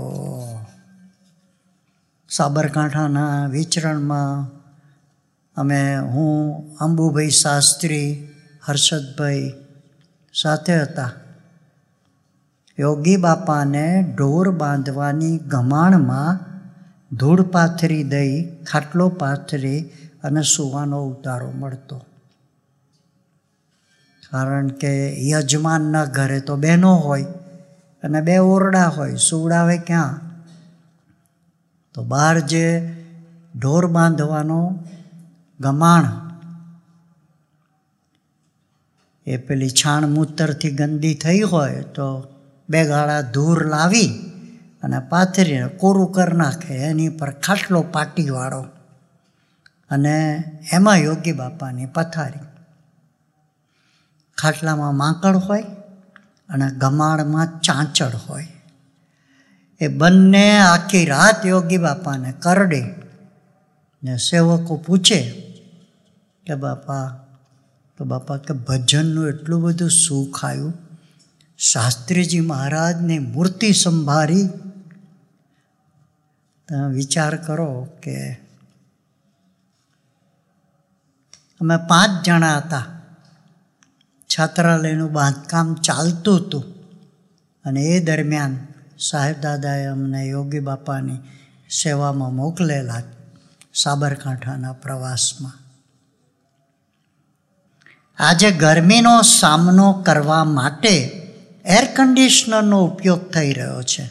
સાબરકાંઠાના વિચરણમાં અમે હું અંબુભાઈ શાસ્ત્રી, હર્ષદભાઈ સાથે હતા. યોગી બાપાને ઢોર બાંધવાની ગમાણમાં ધૂળ પાથરી દઈ, ખાટલો પાથરી અને સૂવાનો ઉતારો મળતો. કારણ કે યજમાનના ઘરે તો બહેનો હોય અને બે ઓરડા હોય, સુવડાવે ક્યાં? તો બહાર જે ઢોર બાંધવાનો ગમાણ, એ પેલી છાણ મૂતરથી ગંદી થઈ હોય તો બે ગાળા ધૂળ લાવી અને પાથરીને કોરું કરી નાખે, એની પર ખાટલો પાટીવાળો, અને એમાં યોગી બાપાની પથારી. ખાટલામાં માંકડ હોય અને ગમાણમાં ચાંચડ હોય. એ બંને આખી રાત યોગી બાપાને કરડે. ને સેવકો પૂછે કે બાપા, તો બાપા કે ભજનનું એટલું બધું સુખ આવ્યું, શાસ્ત્રીજી મહારાજની મૂર્તિ સંભાળી. તમે વિચાર કરો કે અમે પાંચ જણા હતા, છાત્રાલયનું બાંધકામ ચાલતું હતું, અને એ દરમિયાન સાહેબ દાદાએ અમને યોગી બાપાની સેવામાં મોકલેલા સાબરકાંઠાના પ્રવાસમાં. આજે ગરમીનો સામનો કરવા માટે એર કન્ડિશનરનો ઉપયોગ થઈ રહ્યો છે.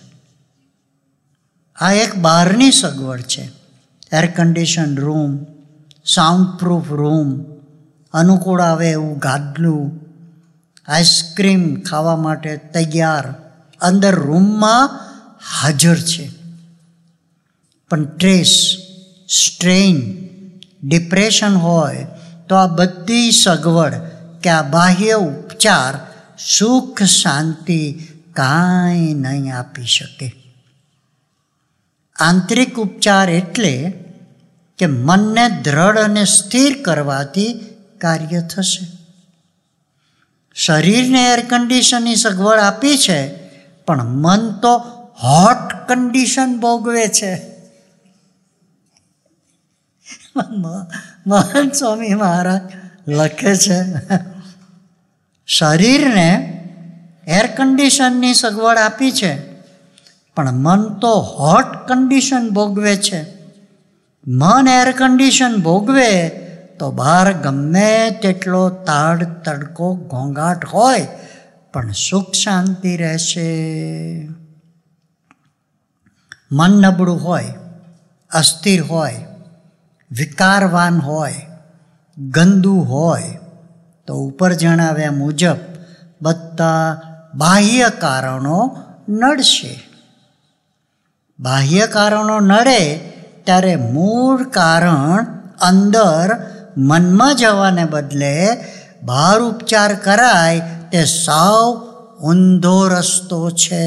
આ એક બહારની સગવડ છે. Air condition room, sound proof room, અનુકૂળ આવે એવું ગાદલું, આઈસ્ક્રીમ ખાવા માટે તૈયાર અંદર રૂમમાં હાજર છે. પણ સ્ટ્રેસ, સ્ટ્રેઇન, ડિપ્રેશન હોય તો આ બધી સગવડ કે આ બાહ્ય ઉપચાર સુખ શાંતિ કાંઈ નહીં આપી શકે. આંતરિક ઉપચાર એટલે કે મનને દ્રઢ અને સ્થિર કરવાથી કાર્ય થશે. શરીરને એર કન્ડિશનની સગવડ આપી છે, પણ મન તો હોટ કન્ડિશન ભોગવે છે. મહાન સ્વામી મહારાજ લખે છે, શરીરને એર કન્ડિશનની સગવડ આપી છે, પણ મન તો હોટ કન્ડિશન ભોગવે છે. મન એર કન્ડિશન ભોગવે તો બહાર ગમે તેટલો તાડ તડકો ઘોંઘાટ હોય, પણ સુખ શાંતિ રહેશે. મન નબળું હોય, અસ્થિર હોય, વિકારવાન હોય, ગંદુ હોય, તો ઉપર જણાવ્યા મુજબ બધા બાહ્ય કારણો નડશે. બાહ્ય કારણો નડે ત્યારે મૂળ કારણ અંદર મનમાં જવાને બદલે બહાર ઉપચાર કરાય તે સાવ ઊંધો રસ્તો છે.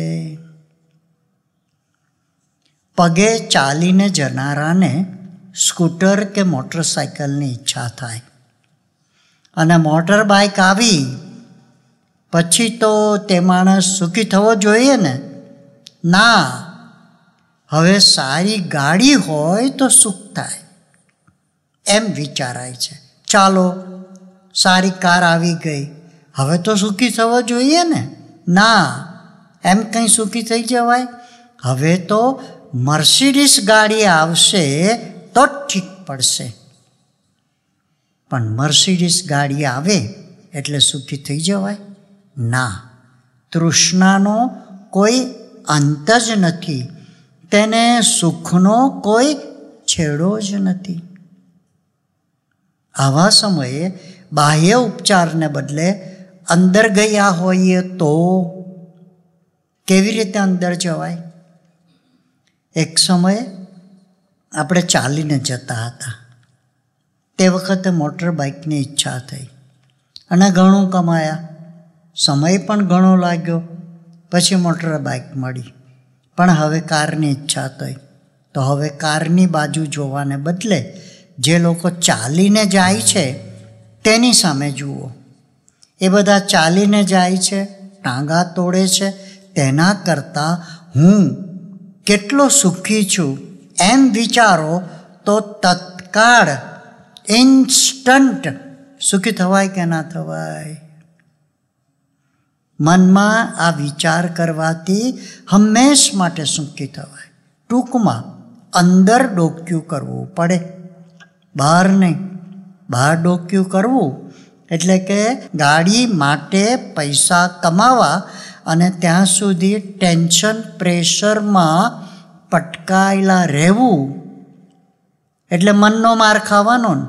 પગે ચાલીને જનારાને સ્કૂટર કે મોટરસાઇકલની ઈચ્છા થાય, અને મોટર બાઇક આવી પછી તો તે માણસ સુખી થવો જોઈએ ને? ના, હવે સારી ગાડી હોય તો સુખ થાય એમ વિચારાય છે. ચાલો સારી કાર આવી ગઈ, હવે તો સુખી થવો જોઈએ ને? ના, એમ કંઈ સુખી થઈ જવાય? હવે તો મર્સિડીસ ગાડી આવશે તો જ ઠીક પડશે. પણ મર્સિડીસ ગાડી આવે એટલે સુખી થઈ જવાય? ના, તૃષ્ણાનો કોઈ અંત જ નથી, તેને સુખનો કોઈ છેડો જ નથી. આવા સમયે બાહ્ય ઉપચારને બદલે અંદર ગયા હોઈએ તો કેવી રીતે અંદર જવાય? એક સમયે આપણે ચાલીને જતા હતા. તે વખતે મોટર બાઇકની ઈચ્છા થઈ અને ઘણું કમાયા. સમય પણ ઘણો લાગ્યો. પછી મોટર બાઇક મળી. પણ હવે કારની ઈચ્છા થઈ. તો હવે કારની બાજુ જોવાને બદલે જે લોકો ચાલીને જાય છે તેની સામે જુઓ. એ બધા ચાલીને જાય છે, ટાંગા તોડે છે, તેના કરતાં હું કેટલો સુખી છું એમ વિચારો તો તત્કાળ ઇન્સ્ટન્ટ સુખી થવાય કે ના થવાય? મનમાં આ વિચાર કરવાથી હંમેશ માટે સુખી થવાય. ટૂંકમાં અંદર ડોક્યું કરવું પડે, બહાર નહીં. બહાર ડોક્યું કરવું એટલે કે ગાડી માટે પૈસા કમાવા અને ત્યાં સુધી ટેન્શન પ્રેશરમાં પટકાયેલા રહેવું એટલે મનનો માર ખાવાનો ને.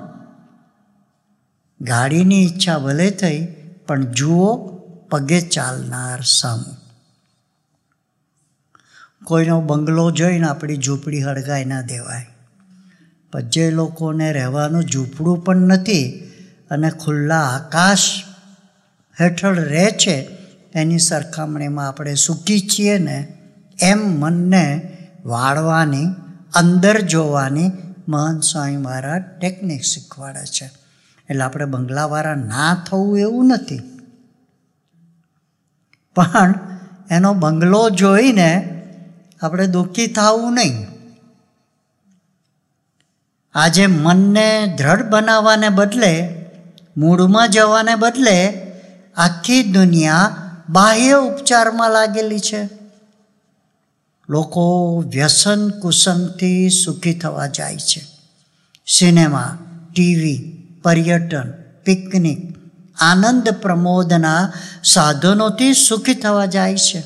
ગાડીની ઈચ્છા ભલે થઈ પણ જુઓ પગે ચાલનાર સામું. કોઈનો બંગલો જોઈને આપણી ઝૂંપડી હળગાઈ ના દેવાય. પણ જે લોકોને રહેવાનું ઝૂંપડું પણ નથી અને ખુલ્લા આકાશ હેઠળ રહે છે એની સરખામણીમાં આપણે સુખી છીએ ને એમ મનને વાળવાની, અંદર જોવાની મહંત સ્વામી મહારાજ ટેકનિક શીખવાડે છે. એટલે આપણે બંગલાવાળા ના થવું એવું નથી, પણ એનો બંગલો જોઈને આપણે દુઃખી થવું નહીં. આજે મનને દ્રઢ બનાવવાને બદલે, મૂળમાં જવાને બદલે આખી દુનિયા બાહ્ય ઉપચારમાં લાગેલી છે. લોકો વ્યસન કુસંગથી સુખી થવા જાય છે. સિનેમા, ટીવી, પર્યટન, પિકનિક, આનંદ પ્રમોદના સાધનોથી સુખી થવા જાય છે.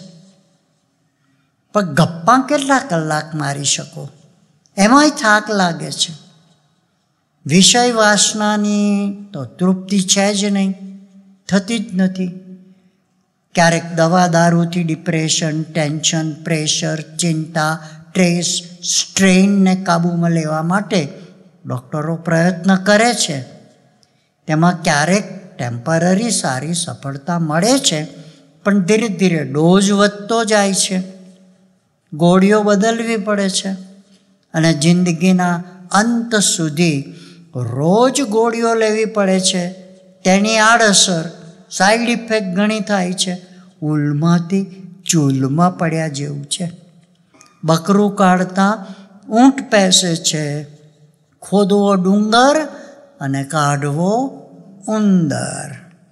પણ ગપ્પા કેટલા કલાક મારી શકો? એમાંય થાક લાગે છે. વિષય વાસનાની તો તૃપ્તિ છે જ નહીં, થતી જ નથી. ક્યારેક દવા દારૂથી ડિપ્રેશન, ટેન્શન, પ્રેશર, ચિંતા, સ્ટ્રેસ, સ્ટ્રેઇનને કાબૂમાં લેવા માટે ડૉક્ટરો પ્રયત્ન કરે છે. તેમાં ક્યારેક ટેમ્પરરી સારી સફળતા મળે છે, પણ ધીરે ધીરે ડોઝ વધતો જાય છે. ગોળીઓ બદલવી પડે છે અને જિંદગીના અંત સુધી રોજ ગોળીઓ લેવી પડે છે. તેની આડઅસર, સાઈડ ઇફેક્ટ ઘણી થાય છે. ઉલમાંથી ચૂલમાં પડ્યા જેવું છે. બકરું કાઢતા ઊંટ પેસે છે. ખોદવો ડુંગર અને કાઢવો ઉંદર.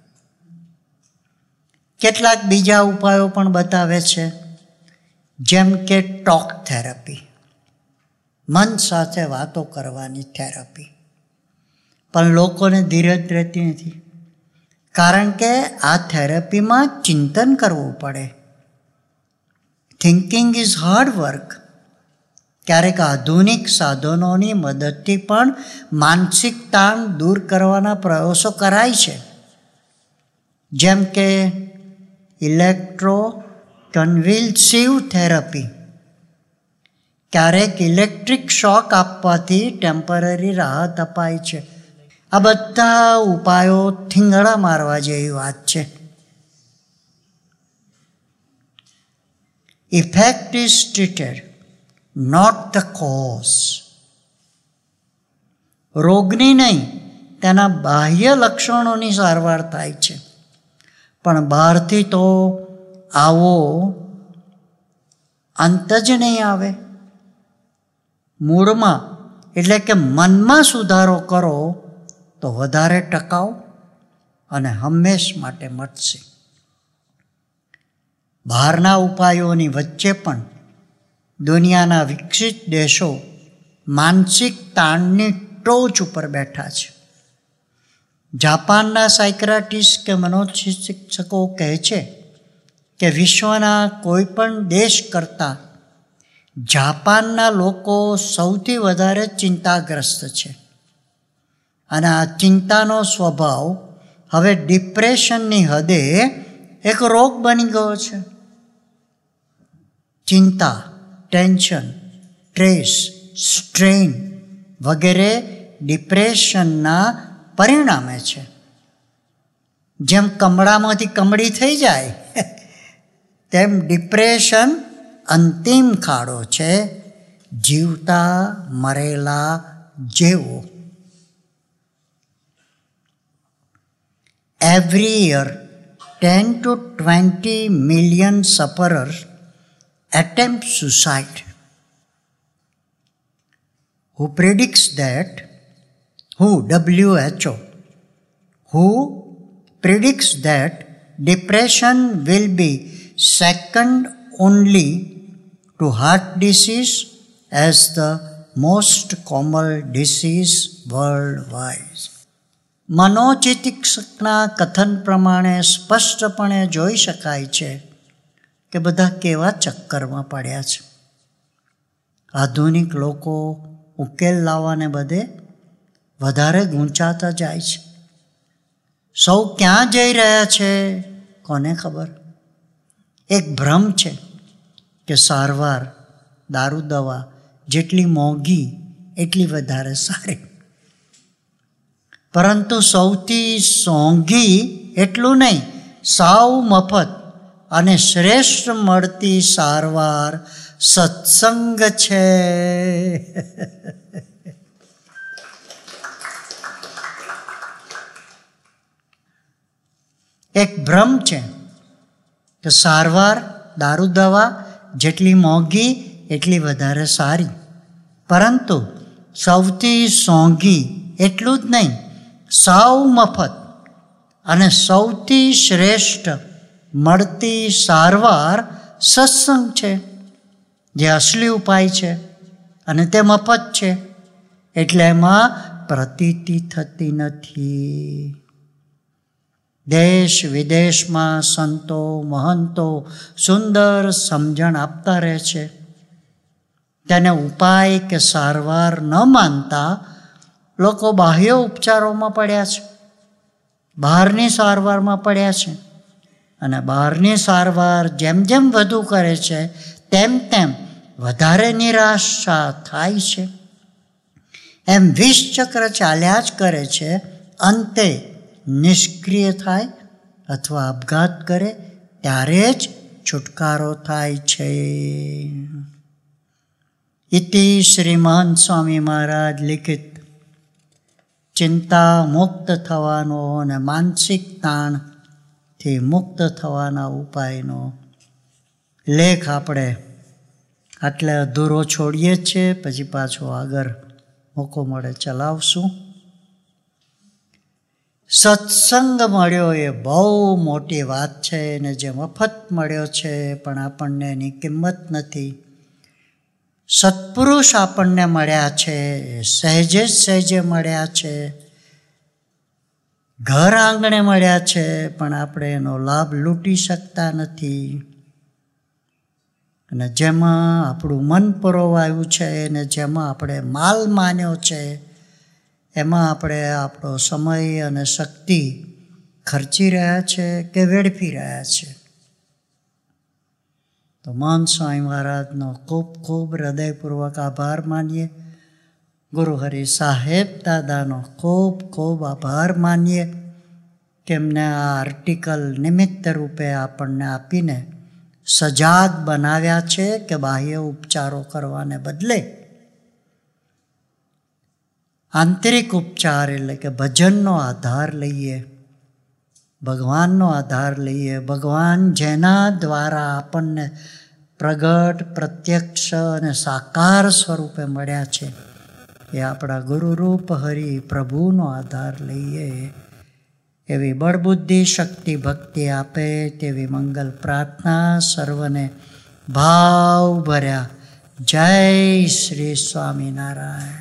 કેટલાક બીજા ઉપાયો પણ બતાવે છે, જેમ કે ટોક થેરપી, મન સાથે વાતો કરવાની થેરપી. પણ લોકોને ધીરજ રહેતી નથી, કારણ કે આ થેરપીમાં ચિંતન કરવું પડે. Thinking is hard work. ક્યારેક આધુનિક સાધનોની મદદથી પણ માનસિક તાણ દૂર કરવાના પ્રયાસો કરાય છે, જેમ કે ઇલેક્ટ્રો કન્વલ્સિવ થેરપી. ક્યારેક ઇલેક્ટ્રિક શોક આપવાથી ટેમ્પરરી રાહત અપાય છે. આ બધા ઉપાયો થીંગડા મારવા જેવી વાત છે. Effect is treated, not the cause. રોગની નહીં, તેના બાહ્ય લક્ષણોની સારવાર થાય છે. પણ બહારથી તો આવો અંત જ નહીં આવે. મૂળમાં એટલે કે મનમાં સુધારો કરો તો વધારે ટકાઉ અને હંમેશ માટે મટશે. બહારના ઉપાયોની વચ્ચે પણ દુનિયાના વિકસિત દેશો માનસિક તાણની ટોચ ઉપર બેઠા છે. જાપાનના સાયક્રાટિસ્ટ કે મનોચિકિત્સકો કહે છે કે વિશ્વના કોઈ પણ દેશ કરતાં જાપાનના લોકો સૌથી વધારે ચિંતાગ્રસ્ત છે. અને આ ચિંતાનો સ્વભાવ હવે ડિપ્રેશનની હદે એક રોગ બની ગયો છે. ચિંતા, ટેન્શન, સ્ટ્રેસ, સ્ટ્રેન વગેરે ડિપ્રેશનના પરિણામે છે. જેમ કમળામાંથી કમળી થઈ જાય તેમ ડિપ્રેશન અંતિમ ખાડો છે, જીવતા મરેલા જેવો. Every year ten to twenty million sufferers attempt suicide. Who predicts that? Who? W H O. Who predicts that depression will be second only to heart disease as the most common disease worldwide. મનોચિકિત્સકના કથન પ્રમાણે સ્પષ્ટપણે જોઈ શકાય છે કે બધા કેવા ચક્કરમાં પડ્યા છે. આધુનિક લોકો ઉકેલ લાવવાને બદલે વધારે ગૂંચાતા જાય છે. સૌ ક્યાં જઈ રહ્યા છે કોને ખબર. એક ભ્રમ છે કે સારવાર, દારૂ દવા જેટલી મોંઘી એટલી વધારે સારી, પરંતુ સૌથી સોંઘી એટલું નહીં, સાવ મફત અને શ્રેષ્ઠ મળતી સારવાર સત્સંગ છે. એક ભ્રમ છે કે સારવાર, દારૂ દવા જેટલી મોંઘી એટલી વધારે સારી, પરંતુ સૌથી સોંઘી એટલું જ નહીં, સાવ મફત અને સૌથી શ્રેષ્ઠ મળતી સારવાર સત્સંગ છે, જે અસલી ઉપાય છે અને તે મફત છે, એટલે એમાં પ્રતીતિ થતી નથી. દેશ વિદેશમાં સંતો મહંતો સુંદર સમજણ આપતા રહે છે. તેને ઉપાય કે સારવાર ન માનતા લોકો બાહ્ય ઉપચારોમાં પડ્યા છે, બહારની સારવારમાં પડ્યા છે. અને બહારની સારવાર જેમ જેમ વધુ કરે છે તેમ તેમ વધારે નિરાશા થાય છે. એમ વિષ ચક્ર ચાલ્યા જ કરે છે. અંતે નિષ્ક્રિય થાય અથવા આપઘાત કરે ત્યારે જ છુટકારો થાય છે. ઇતિ શ્રીમાન સ્વામી મહારાજ લિખિત ચિંતા મુક્ત થવાનો અને માનસિક તાણથી મુક્ત થવાના ઉપાયનો લેખ આપણે આટલે અધૂરો છોડીએ છીએ, પછી પાછો આગળ મોકો મળે ચલાવશું. સત્સંગ મળ્યો એ બહુ મોટી વાત છે, અને જે મફત મળ્યો છે પણ આપણને એની કિંમત નથી. સત્પુરુષ આપણને મળ્યા છે, સહેજે સહેજે મળ્યા છે, ઘર આંગણે મળ્યા છે, પણ આપણે એનો લાભ લૂંટી શકતા નથી. અને જેમાં આપણું મન પરોવાયું છે અને જેમાં આપણે માલ માન્યો છે એમાં આપણે આપણો સમય અને શક્તિ ખર્ચી રહ્યા છે કે વેડફી રહ્યા છે. તો મહંત સ્વામી મહારાજનો ખૂબ ખૂબ હૃદયપૂર્વક આભાર માનીએ. ગુરુ હરિ સાહેબ દાદાનો ખૂબ ખૂબ આભાર માનીએ કે એમને આ આર્ટિકલ નિમિત્ત રૂપે આપણને આપીને સજાગ બનાવ્યા છે કે બાહ્ય ઉપચારો કરવાને બદલે આંતરિક ઉપચાર એટલે કે ભજનનો આધાર લઈએ, ભગવાનનો આધાર લઈએ. ભગવાન જેના દ્વારા આપણને પ્રગટ, પ્રત્યક્ષ અને સાકાર સ્વરૂપે મળ્યા છે એ આપણા ગુરુરૂપ હરિ પ્રભુનો આધાર લઈએ. એવી બળબુદ્ધિ શક્તિ ભક્તિ આપે તેવી મંગલ પ્રાર્થના સર્વને ભાવ ભર્યા. જય શ્રી સ્વામિનારાયણ.